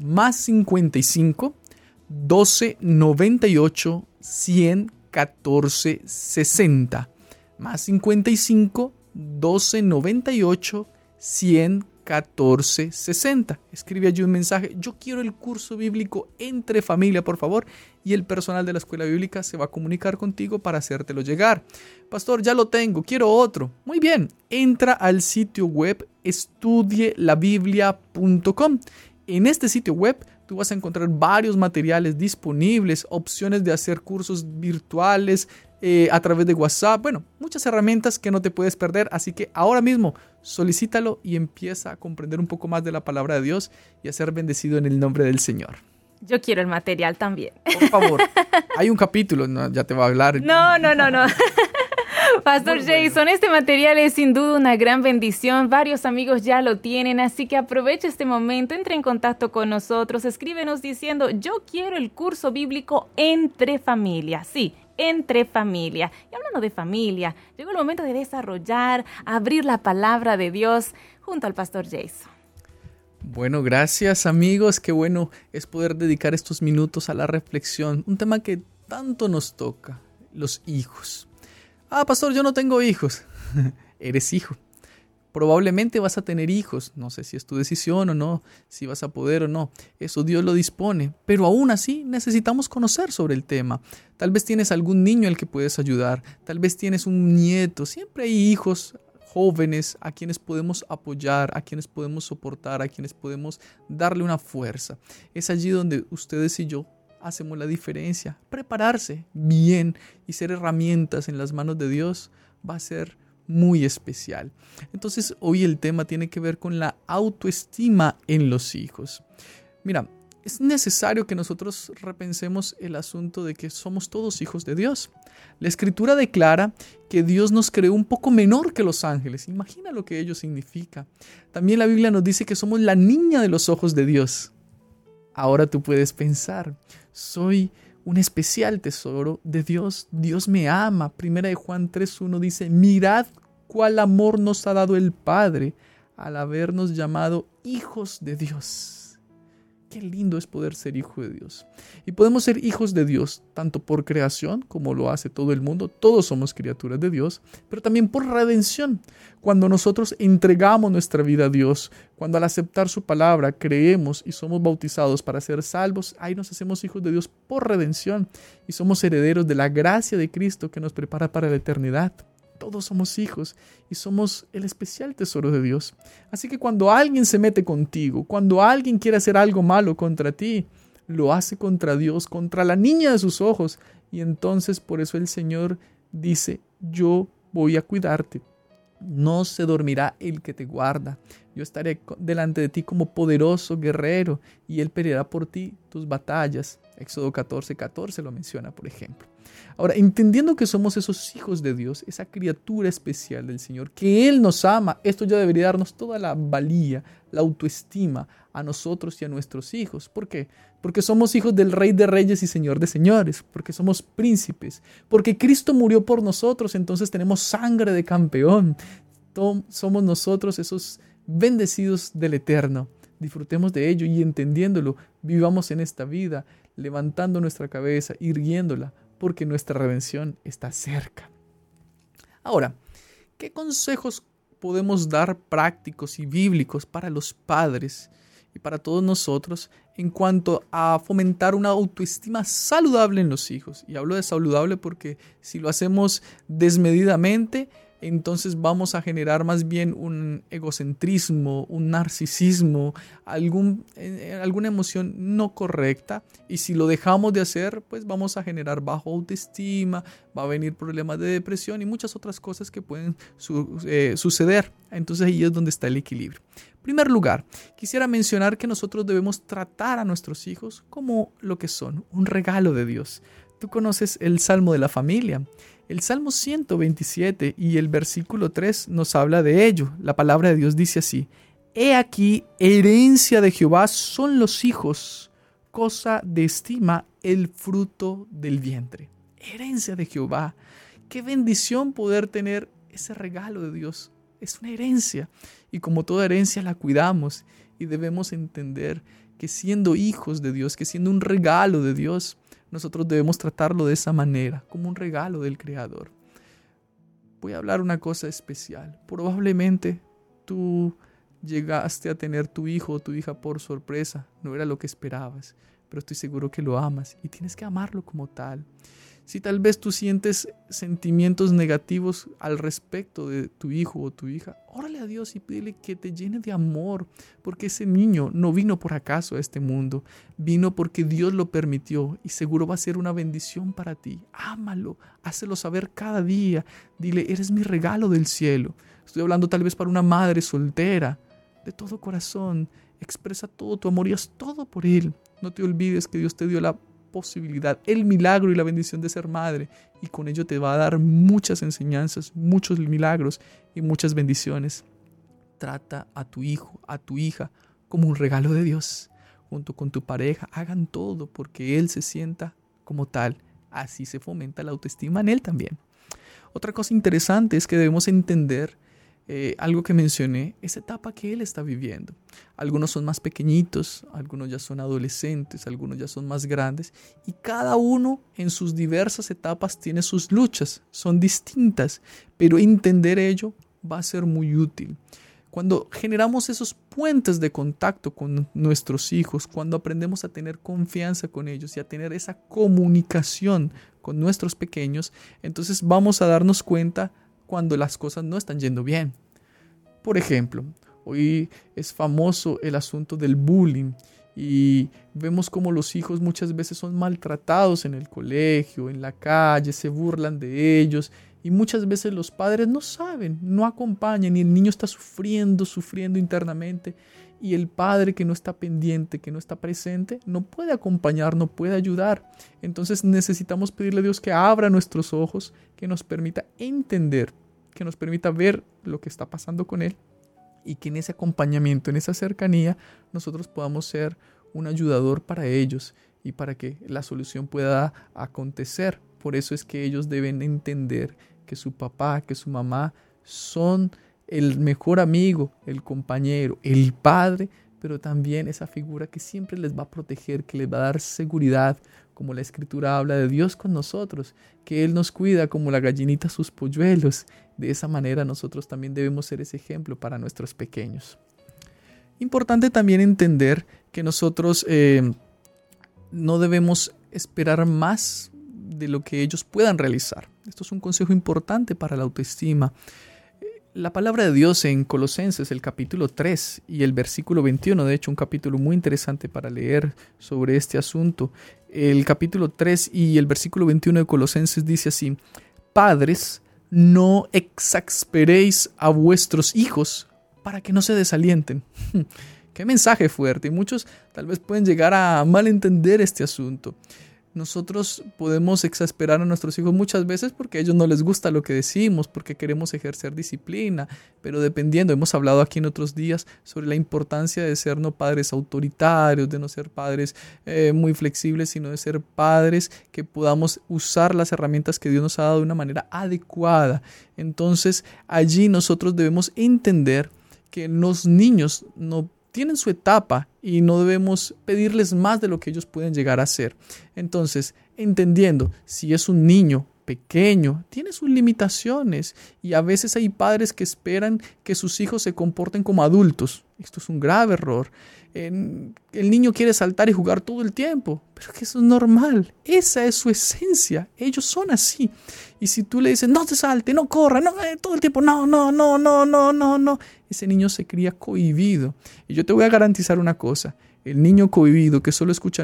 +55 12 98 100 14 60. +55 12 98 100 14 60. Escribe allí un mensaje: yo quiero el curso bíblico Entre Familia, por favor, y el personal de la escuela bíblica se va a comunicar contigo para hacértelo llegar. Pastor, ya lo tengo, quiero otro. Muy bien, entra al sitio web estudielabiblia.com. En este sitio web tú vas a encontrar varios materiales disponibles, opciones de hacer cursos virtuales a través de WhatsApp. Bueno, muchas herramientas que no te puedes perder. Así que ahora mismo solicítalo y empieza a comprender un poco más de la palabra de Dios y a ser bendecido en el nombre del Señor. Yo quiero el material también. Por favor, hay un capítulo, ¿no? Ya te va a hablar. No. Pastor Jason, este material es sin duda una gran bendición. Varios amigos ya lo tienen, así que aprovecha este momento, entra en contacto con nosotros, escríbenos diciendo: yo quiero el curso bíblico Entre Familia. Sí, Entre Familia. Y hablando de familia, llegó el momento de desarrollar, abrir la palabra de Dios junto al Pastor Jason. Bueno, gracias amigos, qué bueno es poder dedicar estos minutos a la reflexión, un tema que tanto nos toca, los hijos. Pastor, yo no tengo hijos. Eres hijo. Probablemente vas a tener hijos. No sé si es tu decisión o no, si vas a poder o no. Eso Dios lo dispone. Pero aún así necesitamos conocer sobre el tema. Tal vez tienes algún niño al que puedes ayudar. Tal vez tienes un nieto. Siempre hay hijos jóvenes a quienes podemos apoyar, a quienes podemos soportar, a quienes podemos darle una fuerza. Es allí donde ustedes y yo hacemos la diferencia. Prepararse bien y ser herramientas en las manos de Dios va a ser muy especial. Entonces hoy el tema tiene que ver con la autoestima en los hijos. Mira, es necesario que nosotros repensemos el asunto de que somos todos hijos de Dios. La Escritura declara que Dios nos creó un poco menor que los ángeles. Imagina lo que ello significa. También la Biblia nos dice que somos la niña de los ojos de Dios. Ahora tú puedes pensar: soy un especial tesoro de Dios. Dios me ama. Primera de Juan 3:1 dice: mirad cuál amor nos ha dado el Padre al habernos llamado hijos de Dios. Qué lindo es poder ser hijo de Dios. Y podemos ser hijos de Dios, tanto por creación, como lo hace todo el mundo. Todos somos criaturas de Dios, pero también por redención. Cuando nosotros entregamos nuestra vida a Dios, cuando al aceptar su palabra creemos y somos bautizados para ser salvos, ahí nos hacemos hijos de Dios por redención y somos herederos de la gracia de Cristo que nos prepara para la eternidad. Todos somos hijos y somos el especial tesoro de Dios. Así que cuando alguien se mete contigo, cuando alguien quiere hacer algo malo contra ti, lo hace contra Dios, contra la niña de sus ojos. Y entonces por eso el Señor dice, yo voy a cuidarte. No se dormirá el que te guarda. Yo estaré delante de ti como poderoso guerrero y Él peleará por ti tus batallas. Éxodo 14:14 lo menciona, por ejemplo. Ahora, entendiendo que somos esos hijos de Dios, esa criatura especial del Señor, que Él nos ama, esto ya debería darnos toda la valía, la autoestima a nosotros y a nuestros hijos. ¿Por qué? Porque somos hijos del Rey de Reyes y Señor de Señores, porque somos príncipes, porque Cristo murió por nosotros, entonces tenemos sangre de campeón. Somos nosotros esos bendecidos del Eterno. Disfrutemos de ello y entendiéndolo, vivamos en esta vida, levantando nuestra cabeza, irguiéndola, porque nuestra redención está cerca. Ahora, ¿qué consejos podemos dar prácticos y bíblicos para los padres y para todos nosotros en cuanto a fomentar una autoestima saludable en los hijos? Y hablo de saludable porque si lo hacemos desmedidamente, entonces vamos a generar más bien un egocentrismo, un narcisismo, alguna emoción no correcta. Y si lo dejamos de hacer, pues vamos a generar baja autoestima, va a venir problemas de depresión y muchas otras cosas que pueden suceder. Entonces ahí es donde está el equilibrio. En primer lugar, quisiera mencionar que nosotros debemos tratar a nuestros hijos como lo que son, un regalo de Dios. Tú conoces el Salmo de la Familia. El Salmo 127 y el versículo 3 nos habla de ello. La palabra de Dios dice así: He aquí, herencia de Jehová son los hijos, cosa de estima el fruto del vientre. Herencia de Jehová. Qué bendición poder tener ese regalo de Dios. Es una herencia y como toda herencia la cuidamos y debemos entender que siendo hijos de Dios, que siendo un regalo de Dios, nosotros debemos tratarlo de esa manera, como un regalo del Creador. Voy a hablar una cosa especial. Probablemente tú llegaste a tener tu hijo o tu hija por sorpresa. No era lo que esperabas, pero estoy seguro que lo amas y tienes que amarlo como tal. Si tal vez tú sientes sentimientos negativos al respecto de tu hijo o tu hija, órale a Dios y pídele que te llene de amor, porque ese niño no vino por acaso a este mundo, vino porque Dios lo permitió y seguro va a ser una bendición para ti. Ámalo, hácelo saber cada día, dile, eres mi regalo del cielo. Estoy hablando tal vez para una madre soltera, de todo corazón, expresa todo tu amor y haz todo por él. No te olvides que Dios te dio la posibilidad, el milagro y la bendición de ser madre, y con ello te va a dar muchas enseñanzas, muchos milagros y muchas bendiciones. Trata a tu hijo, a tu hija como un regalo de Dios. Junto con tu pareja, hagan todo porque él se sienta como tal. Así se fomenta la autoestima en él también. Otra cosa interesante es que debemos entender algo que mencioné, esa etapa que él está viviendo. Algunos son más pequeñitos, algunos ya son adolescentes, algunos ya son más grandes y cada uno en sus diversas etapas tiene sus luchas, son distintas, pero entender ello va a ser muy útil. Cuando generamos esos puentes de contacto con nuestros hijos, cuando aprendemos a tener confianza con ellos y a tener esa comunicación con nuestros pequeños, entonces vamos a darnos cuenta cuando las cosas no están yendo bien. Por ejemplo, hoy es famoso el asunto del bullying y vemos como los hijos muchas veces son maltratados en el colegio, en la calle, se burlan de ellos y muchas veces los padres no saben, no acompañan y el niño está sufriendo internamente y el padre que no está pendiente, que no está presente, no puede acompañar, no puede ayudar. Entonces necesitamos pedirle a Dios que abra nuestros ojos, que nos permita entender, que nos permita ver lo que está pasando con él y que en ese acompañamiento, en esa cercanía, nosotros podamos ser un ayudador para ellos y para que la solución pueda acontecer. Por eso es que ellos deben entender que su papá, que su mamá son el mejor amigo, el compañero, el padre, pero también esa figura que siempre les va a proteger, que les va a dar seguridad, como la Escritura habla de Dios con nosotros, que Él nos cuida como la gallinita sus polluelos. De esa manera nosotros también debemos ser ese ejemplo para nuestros pequeños. Importante también entender que nosotros no debemos esperar más de lo que ellos puedan realizar. Esto es un consejo importante para la autoestima. La palabra de Dios en Colosenses, el capítulo 3 y el versículo 21, de hecho un capítulo muy interesante para leer sobre este asunto. El capítulo 3 y el versículo 21 de Colosenses dice así: Padres, no exasperéis a vuestros hijos para que no se desalienten. Qué mensaje fuerte, y muchos tal vez pueden llegar a malentender este asunto. Nosotros podemos exasperar a nuestros hijos muchas veces porque a ellos no les gusta lo que decimos, porque queremos ejercer disciplina, pero dependiendo, hemos hablado aquí en otros días sobre la importancia de ser no padres autoritarios, de no ser padres muy flexibles, sino de ser padres que podamos usar las herramientas que Dios nos ha dado de una manera adecuada. Entonces, allí nosotros debemos entender que los niños no tienen su etapa y no debemos pedirles más de lo que ellos pueden llegar a ser. Entonces, entendiendo, si es un niño pequeño, tiene sus limitaciones y a veces hay padres que esperan que sus hijos se comporten como adultos. Esto es un grave error. El niño quiere saltar y jugar todo el tiempo, pero que eso es normal. Esa es su esencia. Ellos son así. Y si tú le dices, no te salte, no corra, no, todo el tiempo, no. Ese niño se cría cohibido. Y yo te voy a garantizar una cosa. El niño cohibido que solo escucha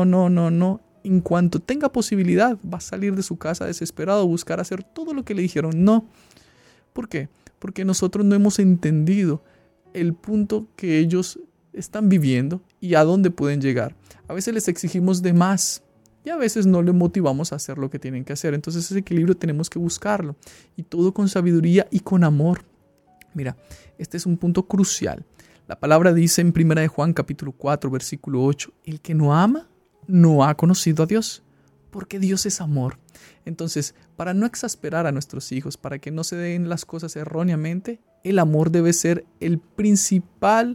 no, en cuanto tenga posibilidad, va a salir de su casa desesperado a buscar hacer todo lo que le dijeron no. ¿Por qué? Porque nosotros no hemos entendido el punto que ellos están viviendo y a dónde pueden llegar. A veces les exigimos de más y a veces no les motivamos a hacer lo que tienen que hacer. Entonces ese equilibrio tenemos que buscarlo, y todo con sabiduría y con amor. Mira, este es un punto crucial. La palabra dice en 1 de Juan capítulo 4 versículo 8: el que no ama no ha conocido a Dios, porque Dios es amor. Entonces, para no exasperar a nuestros hijos, para que no se den las cosas erróneamente, el amor debe ser el principal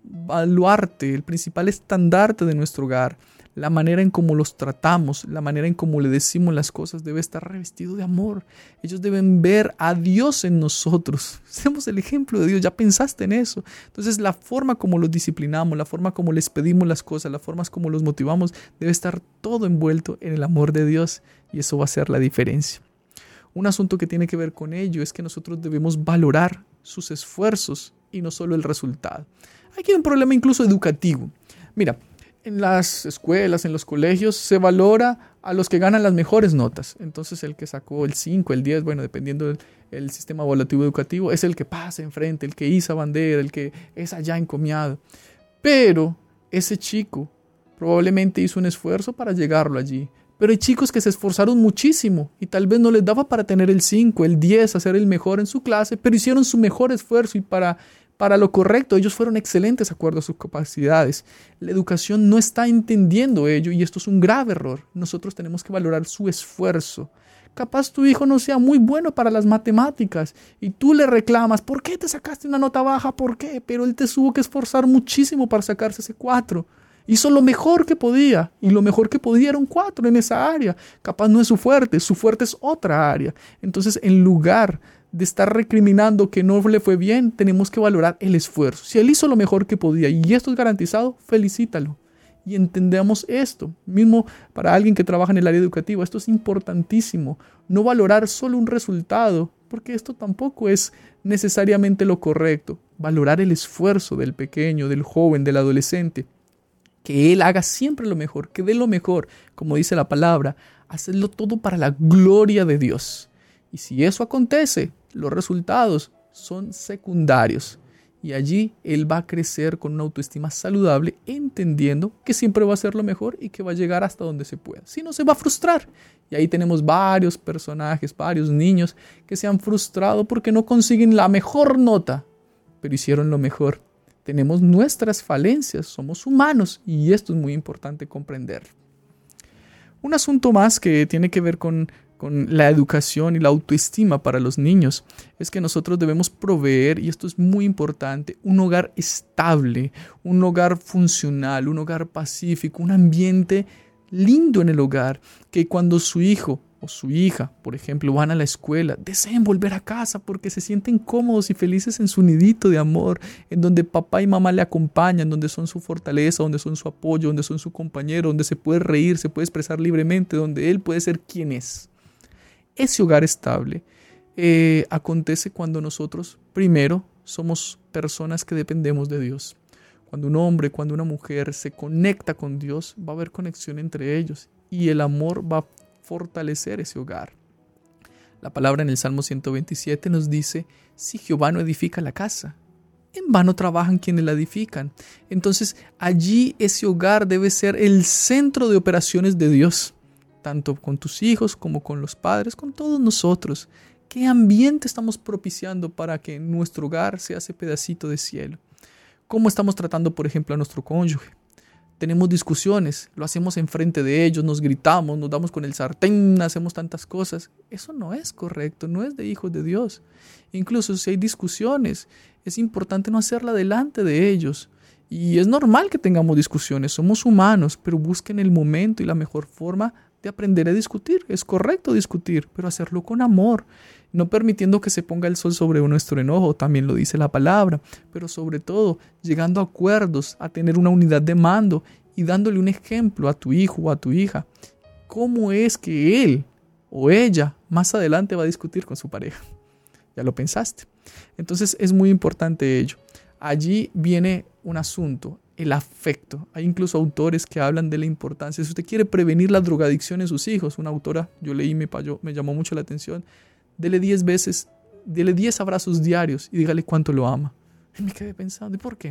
baluarte, el principal estandarte de nuestro hogar. La manera en cómo los tratamos, la manera en cómo le decimos las cosas debe estar revestido de amor. Ellos deben ver a Dios en nosotros. Seamos el ejemplo de Dios. ¿Ya pensaste en eso? Entonces la forma como los disciplinamos, la forma como les pedimos las cosas, la forma como los motivamos, debe estar todo envuelto en el amor de Dios, y eso va a ser la diferencia. Un asunto que tiene que ver con ello es que nosotros debemos valorar sus esfuerzos y no solo el resultado. Aquí hay un problema incluso educativo. Mira, en las escuelas, en los colegios, se valora a los que ganan las mejores notas. Entonces el que sacó el 5, el 10, bueno, dependiendo del sistema evaluativo educativo, es el que pasa enfrente, el que iza bandera, el que es allá encomiado. Pero ese chico probablemente hizo un esfuerzo para llegarlo allí. Pero hay chicos que se esforzaron muchísimo y tal vez no les daba para tener el 5, el 10, hacer el mejor en su clase, pero hicieron su mejor esfuerzo y para lo correcto. Ellos fueron excelentes de acuerdo a sus capacidades. La educación no está entendiendo ello y esto es un grave error. Nosotros tenemos que valorar su esfuerzo. Capaz tu hijo no sea muy bueno para las matemáticas y tú le reclamas: ¿por qué te sacaste una nota baja? ¿Por qué? Pero él te tuvo que esforzar muchísimo para sacarse ese 4. Hizo lo mejor que podía, y lo mejor que podía era un 4 en esa área. Capaz no es su fuerte es otra área. Entonces, en lugar de estar recriminando que no le fue bien, tenemos que valorar el esfuerzo. Si él hizo lo mejor que podía y esto es garantizado, felicítalo. Y entendamos esto, mismo para alguien que trabaja en el área educativa, esto es importantísimo. No valorar solo un resultado, porque esto tampoco es necesariamente lo correcto. Valorar el esfuerzo del pequeño, del joven, del adolescente. Que él haga siempre lo mejor, que dé lo mejor, como dice la palabra, hacerlo todo para la gloria de Dios. Y si eso acontece, los resultados son secundarios. Y allí él va a crecer con una autoestima saludable, entendiendo que siempre va a hacer lo mejor y que va a llegar hasta donde se pueda. Si no, se va a frustrar. Y ahí tenemos varios personajes, varios niños que se han frustrado porque no consiguen la mejor nota, pero hicieron lo mejor. Tenemos nuestras falencias, somos humanos y esto es muy importante comprender. Un asunto más que tiene que ver con con la educación y la autoestima para los niños, es que nosotros debemos proveer, y esto es muy importante, un hogar estable, un hogar funcional, un hogar pacífico, un ambiente lindo en el hogar, que cuando su hijo o su hija, por ejemplo, van a la escuela, deseen volver a casa porque se sienten cómodos y felices en su nidito de amor, en donde papá y mamá le acompañan, donde son su fortaleza, donde son su apoyo, donde son su compañero, donde se puede reír, se puede expresar libremente, donde él puede ser quien es. Ese hogar estable acontece cuando nosotros, primero, somos personas que dependemos de Dios. Cuando un hombre, cuando una mujer se conecta con Dios, va a haber conexión entre ellos y el amor va a fortalecer ese hogar. La palabra en el Salmo 127 nos dice: si Jehová no edifica la casa, en vano trabajan quienes la edifican. Entonces allí ese hogar debe ser el centro de operaciones de Dios, tanto con tus hijos como con los padres, con todos nosotros. ¿Qué ambiente estamos propiciando para que nuestro hogar sea ese pedacito de cielo? ¿Cómo estamos tratando, por ejemplo, a nuestro cónyuge? Tenemos discusiones, lo hacemos enfrente de ellos, nos gritamos, nos damos con el sartén, hacemos tantas cosas. Eso no es correcto, no es de hijos de Dios. Incluso si hay discusiones, es importante no hacerla delante de ellos. Y es normal que tengamos discusiones, somos humanos, pero busquen el momento y la mejor forma de aprender a discutir. Es correcto discutir, pero hacerlo con amor, no permitiendo que se ponga el sol sobre nuestro enojo, también lo dice la palabra, pero sobre todo llegando a acuerdos, a tener una unidad de mando y dándole un ejemplo a tu hijo o a tu hija. ¿Cómo es que él o ella más adelante va a discutir con su pareja? ¿Ya lo pensaste? Entonces es muy importante ello. Allí viene un asunto, el afecto. Hay incluso autores que hablan de la importancia. Si usted quiere prevenir la drogadicción en sus hijos, una autora, yo leí, me llamó mucho la atención, dele 10 abrazos diarios y dígale cuánto lo ama. Y me quedé pensando, ¿y por qué?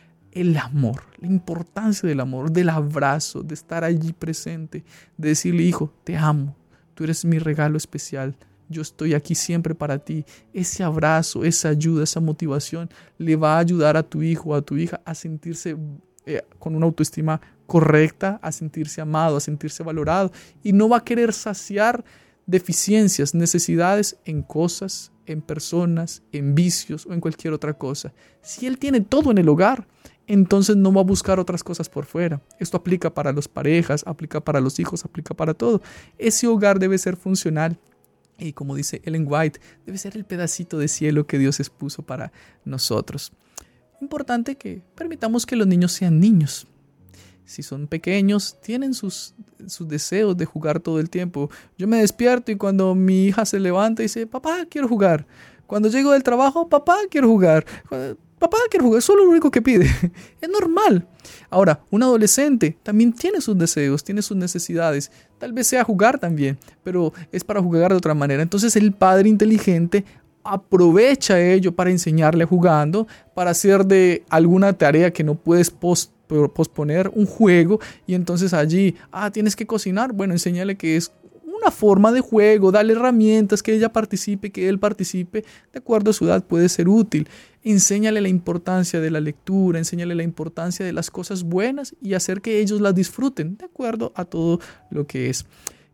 El amor, la importancia del amor, del abrazo, de estar allí presente, de decirle: hijo, te amo, tú eres mi regalo especial, yo estoy aquí siempre para ti. Ese abrazo, esa ayuda, esa motivación le va a ayudar a tu hijo o a tu hija a sentirse con una autoestima correcta, a sentirse amado, a sentirse valorado, y no va a querer saciar deficiencias, necesidades en cosas, en personas, en vicios o en cualquier otra cosa. Si él tiene todo en el hogar, entonces no va a buscar otras cosas por fuera. Esto aplica para las parejas, aplica para los hijos, aplica para todo. Ese hogar debe ser funcional y, como dice Ellen White, debe ser el pedacito de cielo que Dios expuso para nosotros. Importante que permitamos que los niños sean niños. Si son pequeños, tienen sus deseos de jugar todo el tiempo. Yo me despierto y cuando mi hija se levanta y dice: papá, quiero jugar. Cuando llego del trabajo: papá, quiero jugar. Papá, quiero jugar. Eso es lo único que pide. Es normal. Ahora, un adolescente también tiene sus deseos, tiene sus necesidades. Tal vez sea jugar también, pero es para jugar de otra manera. Entonces el padre inteligente aprovecha ello para enseñarle jugando, para hacer de alguna tarea que no puedes posponer un juego, y entonces allí, tienes que cocinar, bueno, enséñale que es una forma de juego, dale herramientas, que ella participe, que él participe, de acuerdo a su edad puede ser útil. Enséñale la importancia de la lectura, enséñale la importancia de las cosas buenas y hacer que ellos las disfruten, de acuerdo a todo lo que es.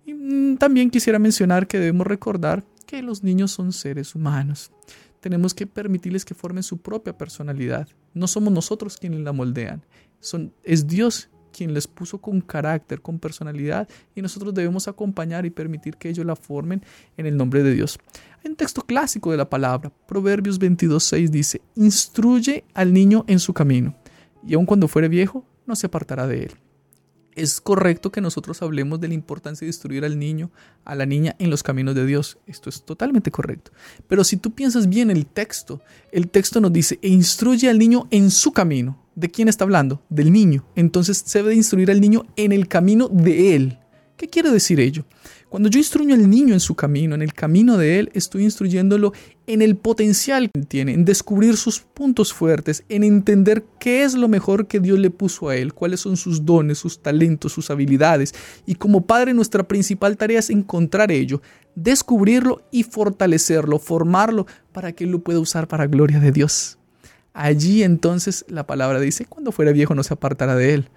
Y también quisiera mencionar que debemos recordar que los niños son seres humanos. Tenemos que permitirles que formen su propia personalidad. No somos nosotros quienes la moldean. Es Dios quien les puso con carácter, con personalidad, y nosotros debemos acompañar y permitir que ellos la formen en el nombre de Dios. Hay un texto clásico de la palabra, Proverbios 22:6 dice: instruye al niño en su camino, y aun cuando fuere viejo, no se apartará de él. Es correcto que nosotros hablemos de la importancia de instruir al niño, a la niña en los caminos de Dios. Esto es totalmente correcto. Pero si tú piensas bien el texto nos dice: e instruye al niño en su camino. ¿De quién está hablando? Del niño. Entonces se debe instruir al niño en el camino de él. ¿Qué quiere decir ello? Cuando yo instruyo al niño en su camino, en el camino de él, estoy instruyéndolo en el potencial que tiene, en descubrir sus puntos fuertes, en entender qué es lo mejor que Dios le puso a él, cuáles son sus dones, sus talentos, sus habilidades. Y como padre, nuestra principal tarea es encontrar ello, descubrirlo y fortalecerlo, formarlo para que él lo pueda usar para gloria de Dios. Allí entonces la palabra dice: cuando fuera viejo no se apartará de él.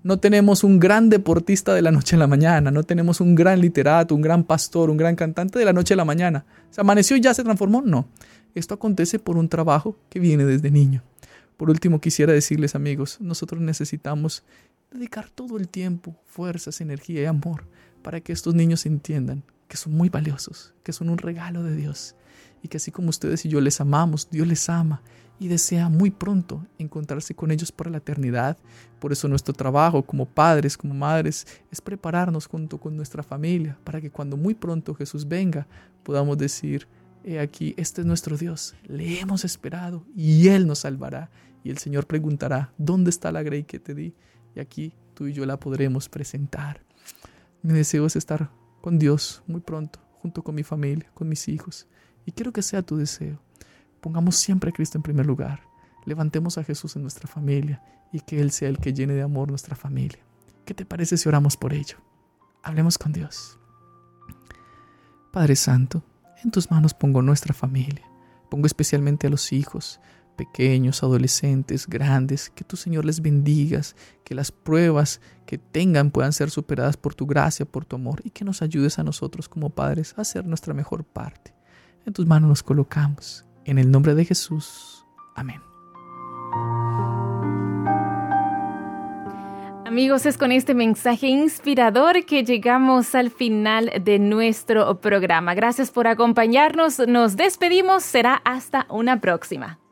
No tenemos un gran deportista de la noche a la mañana, no tenemos un gran literato, un gran pastor, un gran cantante de la noche a la mañana. ¿Se amaneció y ya se transformó? No. Esto acontece por un trabajo que viene desde niño. Por último, quisiera decirles, amigos, nosotros necesitamos dedicar todo el tiempo, fuerzas, energía y amor para que estos niños entiendan que son muy valiosos, que son un regalo de Dios y que así como ustedes y yo les amamos, Dios les ama y desea muy pronto encontrarse con ellos para la eternidad. Por eso nuestro trabajo como padres, como madres, es prepararnos junto con nuestra familia para que cuando muy pronto Jesús venga, podamos decir: he aquí, este es nuestro Dios, le hemos esperado y Él nos salvará. Y el Señor preguntará: ¿dónde está la grey que te di? Y aquí tú y yo la podremos presentar. Mi deseo es estar con Dios muy pronto, junto con mi familia, con mis hijos. Y quiero que sea tu deseo. Pongamos siempre a Cristo en primer lugar. Levantemos a Jesús en nuestra familia y que Él sea el que llene de amor nuestra familia. ¿Qué te parece si oramos por ello? Hablemos con Dios. Padre Santo, en tus manos pongo nuestra familia. Pongo especialmente a los hijos, pequeños, adolescentes, grandes. Que tu Señor les bendigas, que las pruebas que tengan puedan ser superadas por tu gracia, por tu amor, y que nos ayudes a nosotros como padres a hacer nuestra mejor parte. En tus manos nos colocamos. En el nombre de Jesús. Amén. Amigos, es con este mensaje inspirador que llegamos al final de nuestro programa. Gracias por acompañarnos. Nos despedimos. Será hasta una próxima.